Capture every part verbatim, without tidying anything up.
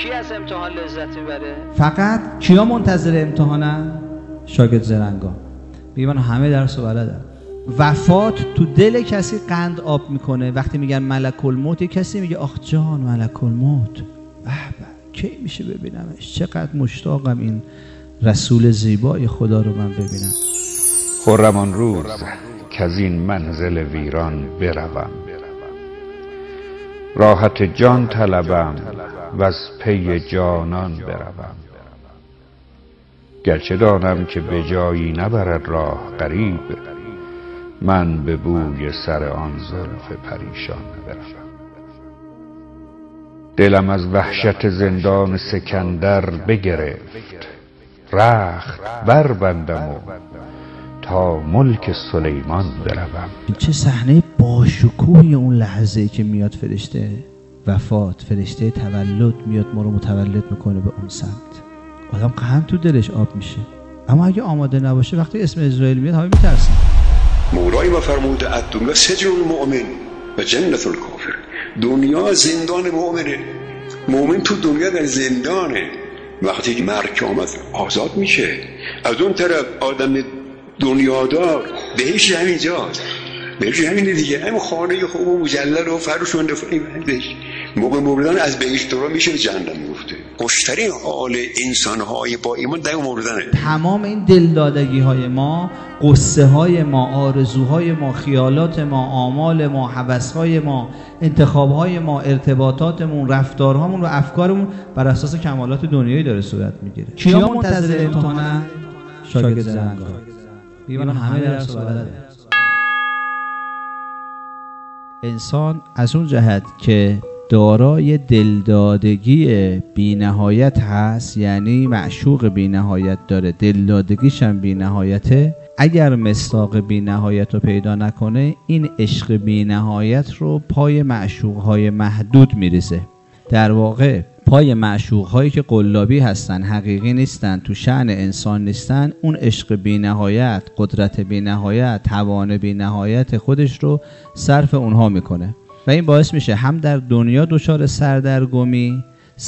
کی از امتحان لذت میبره؟ فقط کیا منتظر امتحانن؟ شاگرد زرنگان. میگن همه درس رو بلدن. وفات تو دل کسی قند آب میکنه. وقتی میگن ملک الموت، کسی میگه آخ جان ملک الموت، به به کی میشه ببینمش، چقدر مشتاقم این رسول زیبای خدا رو من ببینم. خرم آن روز که از این منزل ویران بروم، راحت جان طلبم و از پی جانان بروم. گرچه دانم که به جایی نبرد راه غریب، من به بوی سر آن زلف پریشان بروم. دلم از وحشت زندان سکندر بگرفت، رخت بربندم و تا ملک سلیمان بروم. چه صحنه باشکوهی اون لحظه که میاد فرشته وفات، فرشته تولد میاد ما رو متولد میکنه به اون سمت. آدم غم تو دلش آب میشه، اما اگه آماده نباشه وقتی اسم اسرائیل میاد همه میترسن. مولای ما فرموده الدنیا سجن المؤمن و جنت الکافر. دنیا زندان مؤمنه، مؤمن تو دنیا در زندانه. وقتی که مرگ آمد آزاد میشه. از اون طرف آدم دنیادار بهش همینجاست، بهش همینه دیگه، همین خانه خوب و مجلل و فرش و نفعی بهش. موقع مردن از بهشت رو میشه به جهنم میفته. خوشترین حال انسانهای با ایمان در مردنه. تمام این دلدادگی های ما، قصه های ما، آرزوهای ما، خیالات ما، آمال ما، هوس های ما، انتخاب های ما، ارتباطاتمون، رفتارهامون و افکارمون بر اساس کمالات دنیایی داره صورت میگیره. کیا منتظر امتحانن؟ شاگرد زرنگان. میگن همه درس رو بلدن. انسان از اون جهت که دارای دلدادگی بی نهایت هست، یعنی معشوق بی نهایت داره، دلدادگیش هم بی نهایته، اگر مصداق بی نهایت رو پیدا نکنه این عشق بی نهایت رو پای معشوق های محدود میریزه. در واقع پای معشوق هایی که قلابی هستن، حقیقی نیستن، تو شأن انسان نیستن، اون عشق بی نهایت، قدرت بی نهایت، توان بی نهایت خودش رو صرف اونها میکنه و این باعث میشه هم در دنیا دچار سردرگمی،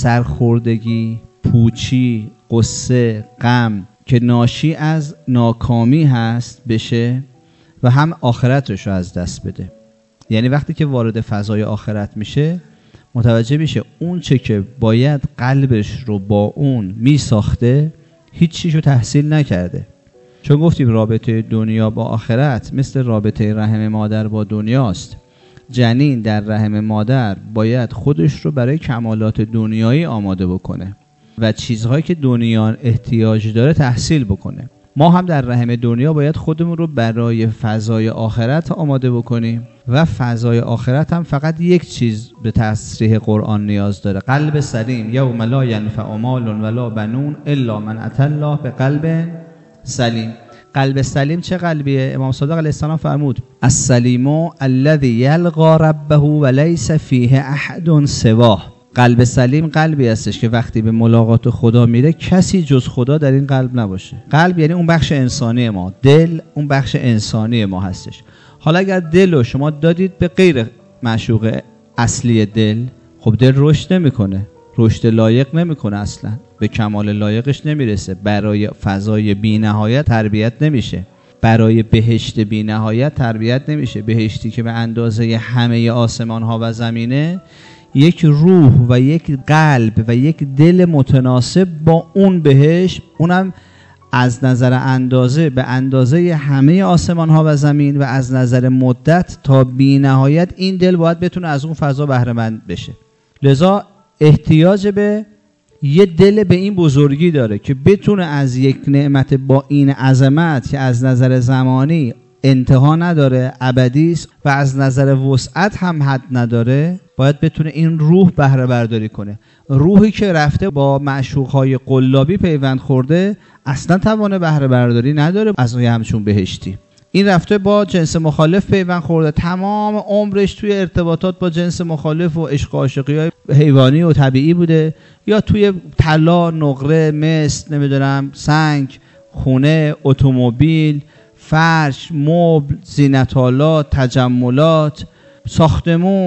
سرخوردگی، پوچی، قصه، غم که ناشی از ناکامی هست بشه و هم آخرتش رو از دست بده. یعنی وقتی که وارد فضای آخرت میشه متوجه میشه اون چه که باید قلبش رو با اون میساخته هیچ چیزو تحصیل نکرده. چون گفتیم رابطه دنیا با آخرت مثل رابطه رحم مادر با دنیاست. جنین در رحم مادر باید خودش رو برای کمالات دنیایی آماده بکنه و چیزهایی که دنیا احتیاج داره تحصیل بکنه. ما هم در رحم دنیا باید خودمون رو برای فضای آخرت آماده بکنیم و فضای آخرت هم فقط یک چیز به تصریح قرآن نیاز داره: قلب سلیم. یوم لا ینفع مال ولا بنون الا من اتى الله بقلب سلیم. قلب سلیم چه قلبیه؟ امام صادق علیه السلام فرمود السلیم الذی یلقی ربه ولیس فیه احد سواه. قلب سلیم قلبی هستش که وقتی به ملاقات خدا میره کسی جز خدا در این قلب نباشه. قلب یعنی اون بخش انسانی ما، دل اون بخش انسانی ما هستش. حالا اگر دل رو شما دادید به غیر معشوق اصلی دل، خب دل رشد نمیکنه، رشد لایق نمیکنه، اصلا به کمال لایقش نمیرسه، برای فضای بی نهایت تربیت نمیشه، برای بهشت بی نهایت تربیت نمیشه. بهشتی که به اندازه همه آسمان ها و زمینه، یک روح و یک قلب و یک دل متناسب با اون بهشت، اونم از نظر اندازه به اندازه همه آسمان ها و زمین و از نظر مدت تا بی نهایت، این دل باید بتونه از اون فضا بهره مند بشه. لذا احتیاج به یه دل به این بزرگی داره که بتونه از یک نعمت با این عظمت که از نظر زمانی انتها نداره، ابدی است و از نظر وسعت هم حد نداره، باید بتونه این روح بهره برداری کنه. روحی که رفته با معشوقهای قلابی پیوند خورده اصلا توان بهره برداری نداره از یه همچون بهشتی. این رفته با جنس مخالف پیوند خورده، تمام عمرش توی ارتباطات با جنس مخالف و عشق و عاشقی‌های حیوانی و طبیعی بوده، یا توی طلا، نقره، مس، نمیدونم سنگ، خونه، اتومبیل، فرش، مبل، زینت‌آلات، تجملات، ساختمون،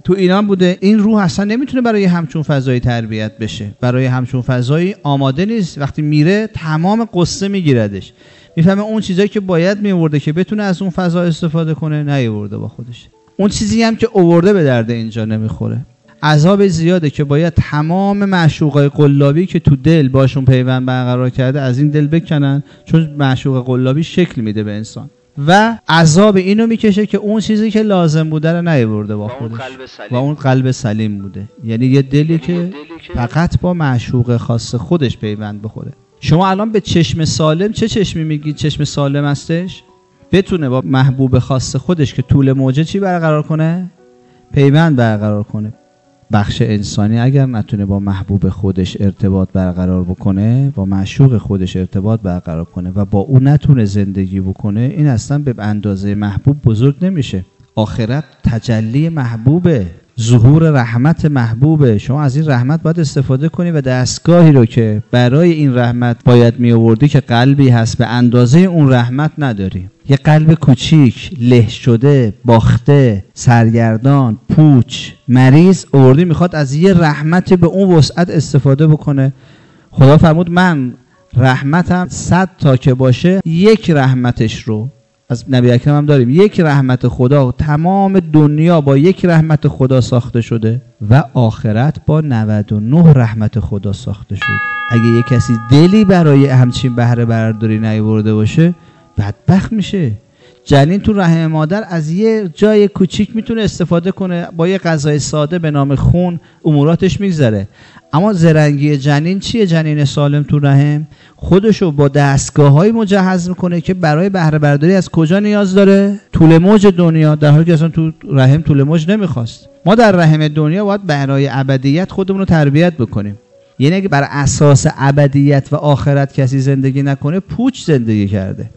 تو ایران بوده. این روح اصلا نمیتونه برای همچون فضایی تربیت بشه، برای همچون فضایی آماده نیست. وقتی میره تمام قصه میگیردش، میفهمه اون چیزایی که باید میورده که بتونه از اون فضا استفاده کنه نیورده با خودش. اون چیزی هم که آورده به درد اینجا نمیخوره. عذاب زیاده که باید تمام معشوقای قلابی که تو دل باشون پیوند برقرار کرده از این دل بکنن، چون معشوق قلابی شکل میده به انسان و عذاب اینو میکشه که اون چیزی که لازم بوده رو نیورده با خودش و اون قلب سلیم بوده. یعنی یه دلی که فقط با معشوق خاص خودش پیوند بخوره. شما الان به چشم سالم چه چشمی میگید چشم سالم هستش؟ بتونه با محبوب خاص خودش که طول موجه چی برقرار کنه؟ پیوند برقرار کنه. بخش انسانی اگر نتونه با محبوب خودش ارتباط برقرار بکنه، با معشوق خودش ارتباط برقرار کنه و با اون نتونه زندگی بکنه، این اصلا به اندازه محبوب بزرگ نمیشه. آخرت تجلی محبوبه، ظهور رحمت محبوبه. شما از این رحمت باید استفاده کنی و دستگاهی رو که برای این رحمت باید می آوردی که قلبی هست به اندازه اون رحمت نداری. یه قلب کوچیک، له شده، باخته، سرگردان، پوچ، مریض آوردی میخواد از یه رحمت به اون وسعت استفاده بکنه. خدا فرمود من رحمتم صد تا که باشه یک رحمتش رو از نبی اکرم هم داریم. یک رحمت خدا، تمام دنیا با یک رحمت خدا ساخته شده و آخرت با نود و نه رحمت خدا ساخته شد. اگه یک کسی دلی برای همچین بهره برداری نیاورده باشه بدبخت میشه. جنین تو رحم مادر از یه جای کوچیک میتونه استفاده کنه، با یه غذای ساده به نام خون اموراتش میگذره. اما زرنگی جنین چیه؟ جنین سالم تو رحم خودشو با دستگاه‌های مجهز میکنه که برای بهره برداری از کجا نیاز داره؟ طول موج دنیا، در حالی که اصلا تو رحم طول موج نمیخواست. ما در رحم دنیا باید برای ابدیت خودمون رو تربیت بکنیم. یعنی اگه بر اساس ابدیت و آخرت کسی زندگی نکنه پوچ زندگی کرده.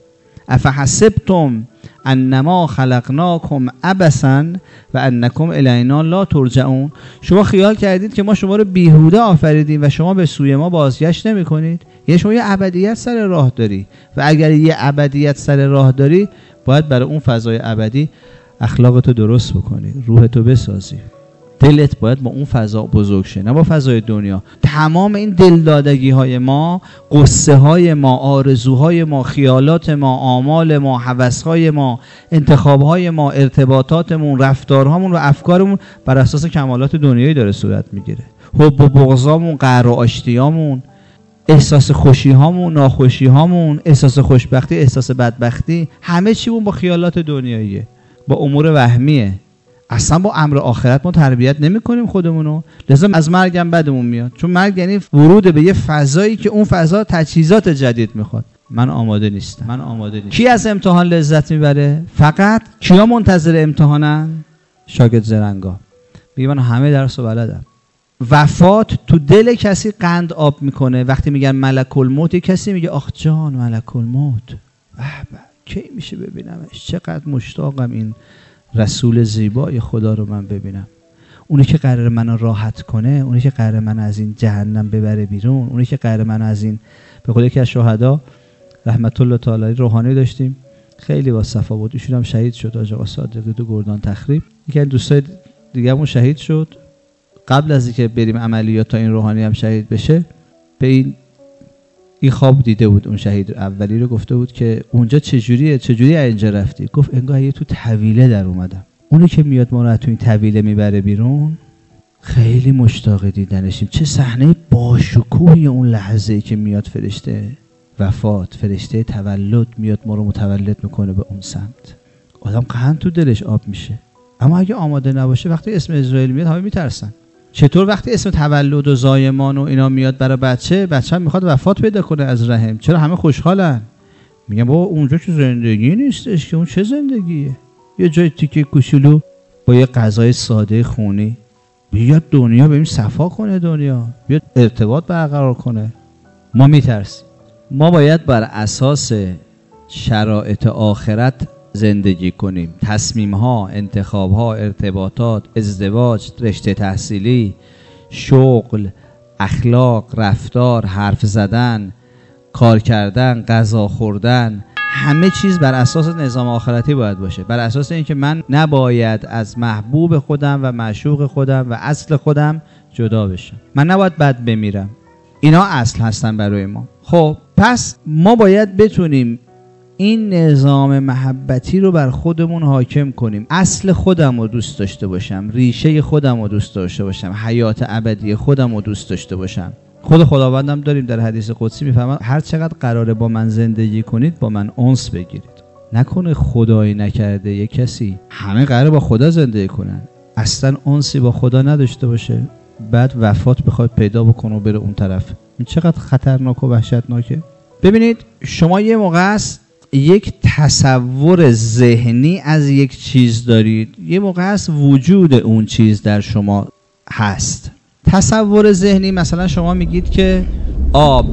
افحسبتم انما خلقناکم عبثا و انکم الینا لا ترجعون. شما خیال کردید که ما شما رو بیهوده آفریدیم و شما به سوی ما بازگشت نمی کنید؟ یعنی شما یه ابدیت سر راه داری و اگر یه ابدیت سر راه داری باید برای اون فضای ابدی اخلاقتو درست بکنی، روحتو بسازی، دلت باید با اون فضا بزرگ شه نه با فضای دنیا. تمام این دلدادگی های ما، قصه های ما، آرزوهای ما، خیالات ما، آمال ما، هوس های ما، انتخاب های ما، ارتباطاتمون، رفتارهامون و افکارمون بر اساس کمالات دنیایی داره صورت میگیره. حب و بغضامون، قهر و آشتیامون، احساس خوشی هامون، ناخوشی هامون، احساس خوشبختی، احساس بدبختی، همه چیمون با خیالات دنیاییه، با امور وهمیه. اصلا با امر آخرت ما تربیت نمی کنیم خودمونو. لذا از مرگم بدمون میاد، چون مرگ یعنی ورود به یه فضایی که اون فضا تجهیزات جدید میخواد. من آماده نیستم. من آماده نیستم. کی از امتحان لذت میبره؟ فقط کیا منتظر امتحانن؟ شاگرد زرنگا. میگه من همه درسو بلدم. وفات تو دل کسی قند آب میکنه. وقتی میگن ملک الموت، کسی میگه آخ جان ملک الموت، به به کی میشه ببینمش، چقدر مشتاقم این رسول زیبای خدا رو من ببینم. اونی که قرار منو راحت کنه، اونی که قرار منو از این جهنم ببره بیرون، اونی که قرار منو از این، به قول یکی از شهدا رحمت الله تعالی روحانی داشتیم، خیلی با صفا بود، ایشون هم شهید شد، حاج آقا صادقی تو گردان تخریب. یکی از دوستای دیگه‌مون شهید شد. قبل از اینکه بریم عملیات تا این روحانی هم شهید بشه، به این این خواب دیده بود. اون شهید اولی رو گفته بود که اونجا چجوریه، چجوری اینجا رفتی؟ گفت انگار یه تو طویله در اومدم. اونی که میاد ما رو تو این طویله میبره بیرون، خیلی مشتاق دیدنشیم. چه صحنه باشکوهی اون لحظه‌ای که میاد فرشته وفات، فرشته تولد میاد ما رو متولد میکنه به اون سمت. آدم قند تو دلش آب میشه. اما اگه آماده نباشه، وقتی اسم اسرائیل میاد همه میترسن. چطور وقتی اسم تولد و زایمان و اینا میاد برای بچه، بچه هم میخواد وفات پیدا کنه از رحم، چرا همه خوشحالن؟ میگن بابا اونجا چه زندگی نیستش که، اون چه زندگیه؟ یه جای تیکه کوچولو با یه غذای ساده خونی، بیاد دنیا ببین صفا کنه، دنیا بیاد ارتباط برقرار کنه. ما میترسیم. ما باید بر اساس شرایط آخرت زندگی کنیم. تصمیم ها، انتخاب ها، ارتباطات، ازدواج، رشته تحصیلی، شغل، اخلاق، رفتار، حرف زدن، کار کردن، غذا خوردن، همه چیز بر اساس نظام آخرتی باید باشه، بر اساس اینکه من نباید از محبوب خودم و معشوق خودم و اصل خودم جدا بشم، من نباید بد بمیرم. اینا اصل هستن برای ما. خب پس ما باید بتونیم این نظام محبتی رو بر خودمون حاکم کنیم. اصل خودم رو دوست داشته باشم، ریشه خودم رو دوست داشته باشم، حیات ابدی خودم رو دوست داشته باشم. خود خداوندم داریم در حدیث قدسی میفرماید هر چقدر قراره با من زندگی کنید با من انس بگیرید. نکنه خدایی نکرده یک کسی همه قراره با خدا زندگی کنن، اصلا انسی با خدا نداشته باشه، بعد وفات بخواد پیدا بکنه و بره اون طرف. این چقدر خطرناک و وحشتناکه. ببینید شما یه موقع است یک تصور ذهنی از یک چیز دارید، یه موقع است وجود اون چیز در شما هست. تصور ذهنی مثلا شما میگید که آب،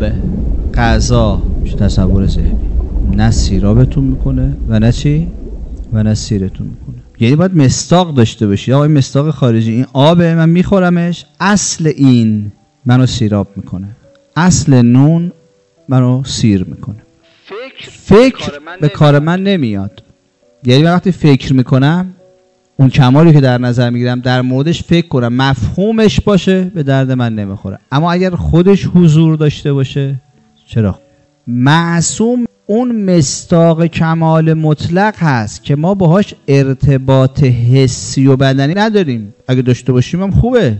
غذا، تصور ذهنی نه سیرابتون میکنه و نه چی؟ و نه سیرتون میکنه. یعنی باید مصداق داشته باشید. آقا این مصداق خارجی، این آبه من میخورمش، اصل این منو سیراب میکنه، اصل نون منو سیر میکنه. فکر, فکر به کار من نمیاد. یعنی من وقتی فکر میکنم اون کمالی که در نظر میگیرم در موردش فکر کنم مفهومش باشه به درد من نمیخوره. اما اگر خودش حضور داشته باشه چرا؟ معصوم اون مصداق کمال مطلق هست که ما باهاش ارتباط حسی و بدنی نداریم. اگه داشته باشیم هم خوبه،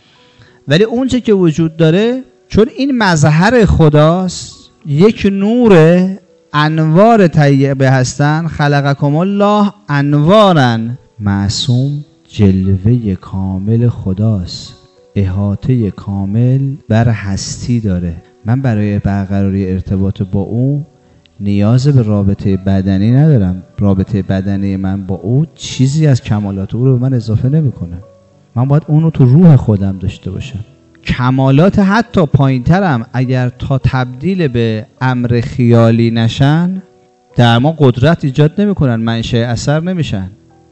ولی اون چه که وجود داره چون این مظهر خداست، یک نور انوار طیبه هستن، خلقکم الله انوارا. معصوم جلوه کامل خداست، احاطه کامل بر هستی داره. من برای برقراری ارتباط با او نیاز به رابطه بدنی ندارم. رابطه بدنی من با او چیزی از کمالات او رو به من اضافه نمیکنه. من باید اون رو تو روح خودم داشته باشم. کمالات حتی پایین‌ترم اگر تا تبدیل به امر خیالی نشن در ما قدرت ایجاد نمیکنن، منشأ اثر نمیشن.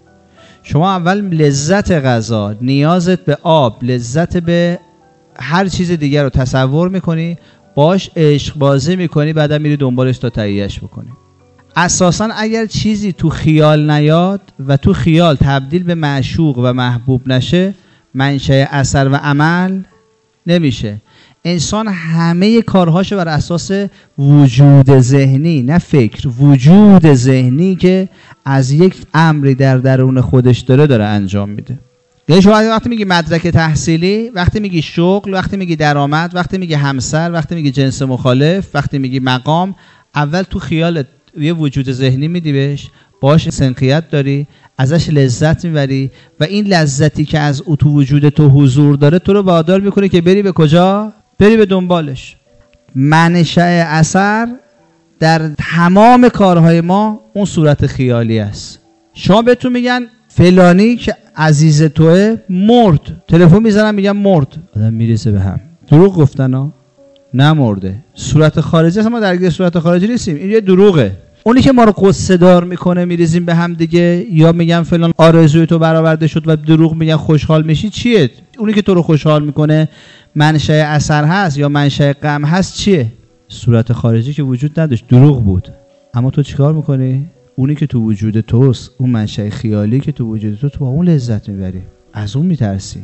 شما اول لذت غذا، نیازت به آب، لذت به هر چیز دیگر رو تصور میکنی، باش عشق بازی میکنی، بعدا میری دنبالش تا تهیه‌اش بکنی. اساسا اگر چیزی تو خیال نیاد و تو خیال تبدیل به معشوق و محبوب نشه، منشأ اثر و عمل نمیشه. انسان همه کارهاشو بر اساس وجود ذهنی، نه فکر، وجود ذهنی که از یک امری در درون خودش داره داره انجام میده. یعنی شما وقتی میگی مدرک تحصیلی، وقتی میگی شغل، وقتی میگی درآمد، وقتی میگی همسر، وقتی میگی جنس مخالف، وقتی میگی مقام، اول تو خیالت یه وجود ذهنی میدی بهش، باش سنخیت داری، ازش لذت میبری و این لذتی که از او تو وجود تو حضور داره تو رو وادار میکنه که بری به کجا؟ بری به دنبالش. منشأ اثر در تمام کارهای ما اون صورت خیالی است. شما بهتون میگن فلانی که عزیز توه مرد، تلفن میزنن میگن مرد، آدم میریزه به هم. دروغ گفتن ها؟ نه مرده. صورت خارجی است، ما درگیر صورت خارجی نیستیم، این یه دروغه. اونی که ما رو قصه دار میکنه میریزیم به هم دیگه، یا میگن فلان آرزوی تو برآورده شد و دروغ میگن خوشحال میشی، چیه؟ اونی که تو رو خوشحال میکنه منشأ اثر هست یا منشأ غم هست، چیه؟ صورت خارجی که وجود نداشت، دروغ بود. اما تو چیکار میکنی؟ اونی که تو وجود توست، اون منشأ خیالی که تو وجود تو، تو با اون لذت میبری، از اون میترسی.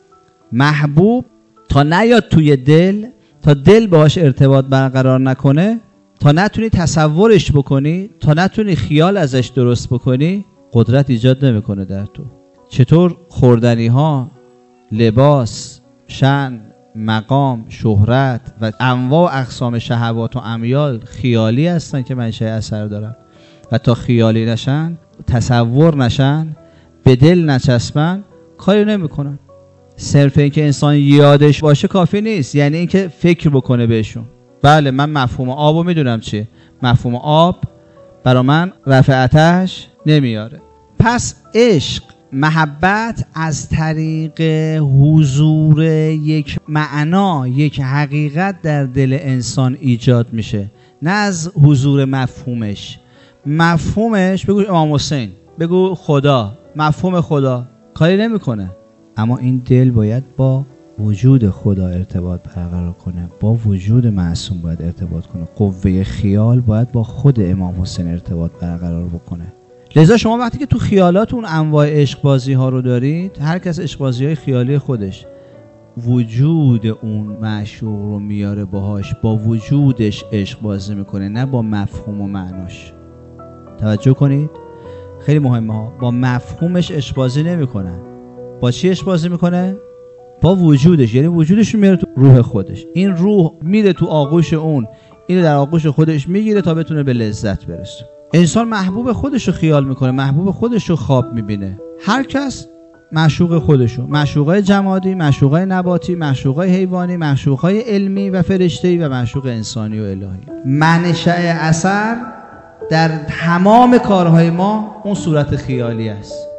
محبوب تا نیاد توی دل، تا دل باهاش ارتباط برقرار نکنه، تا نتونی تصورش بکنی، تا نتونی خیال ازش درست بکنی، قدرت ایجاد نمیکنه در تو. چطور خوردنی ها، لباس، شأن، مقام، شهرت و انواع و اقسام شهوات و امیال خیالی هستن که منشأ اثر دارن و تا خیالی نشن، تصور نشن، به دل نچسبن، کاری نمیکنن. صرف این که انسان یادش باشه کافی نیست، یعنی اینکه فکر بکنه بهشون. بله من مفهوم آب رو میدونم چیه، مفهوم آب برا من رفع آتش نمیاره. پس عشق، محبت از طریق حضور یک معنا، یک حقیقت در دل انسان ایجاد میشه، نه از حضور مفهومش. مفهومش بگو امام حسین، بگو خدا، مفهوم خدا کاری نمیکنه. اما این دل باید با وجود خدا ارتباط برقرار کنه، با وجود معصوم باید ارتباط کنه. قوه خیال باید با خود امام حسین ارتباط برقرار بکنه. لذا شما وقتی که تو خیالاتون انواع عشق بازی ها رو دارید، هر کس عشق بازی های خیالی خودش وجود اون معشوق رو میاره باهاش، با وجودش عشق بازی میکنه، نه با مفهوم و معناش. توجه کنید، خیلی مهمه ها. با مفهومش عشق بازی نمیکنن. با چی عشق بازی میکنه؟ با وجودش، یعنی وجودش رو میاره تو روح خودش. این روح میره تو آغوش اون، اینو در آغوش خودش میگیره تا بتونه به لذت برسه. انسان محبوب خودش رو خیال میکنه، محبوب خودش رو خواب میبینه. هر کس معشوق خودشو، معشوقای جمادی، معشوقای نباتی، معشوقای حیوانی، معشوقای علمی و فرشته‌ای و معشوق انسانی و الهی. منشأ اثر در تمام کارهای ما اون صورت خیالی است.